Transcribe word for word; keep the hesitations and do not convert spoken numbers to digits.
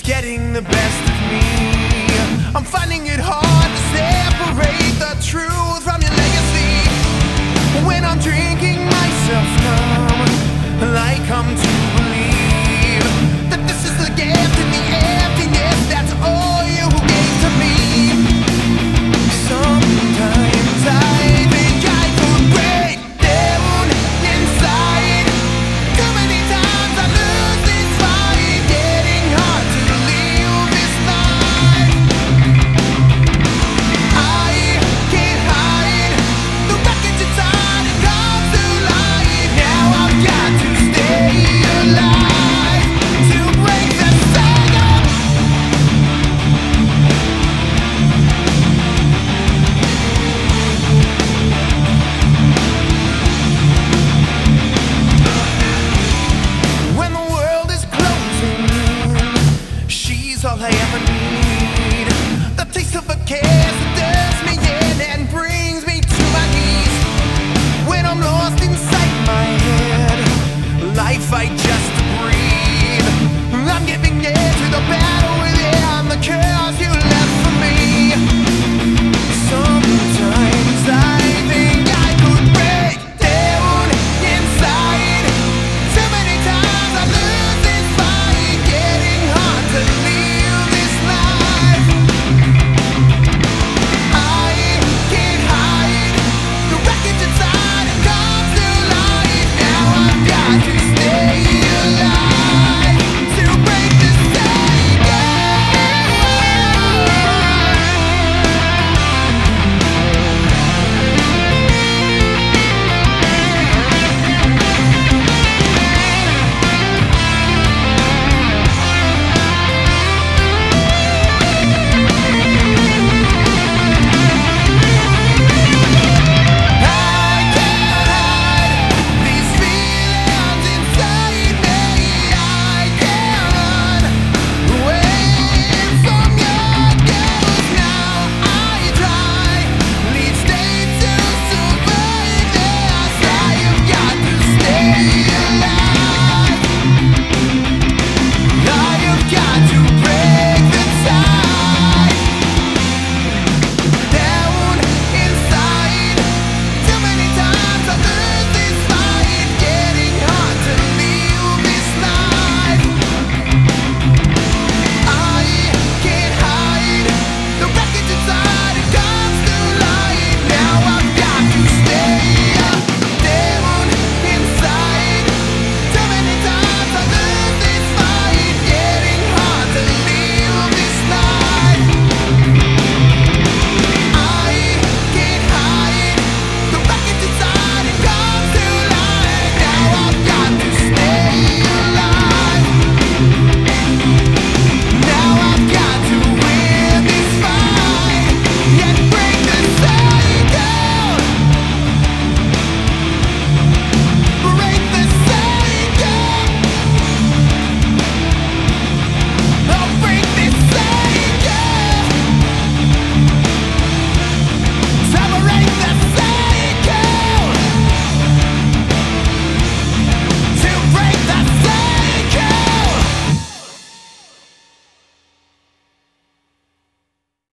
is getting the best of me. I'm finding it hard to separate the truth from your legacy. When I'm drinking myself numb, I come to believe that this is the gift in the emptiness. That's all you gave to me. Sometimes I think I could break down inside. Too many times I lose this fight, getting hard to live this life. I can't hide the wreckage inside, it comes to life. Now I've got to stay alive to break the cycle. When the world is closing in, she's all I ever need. The taste of a kiss.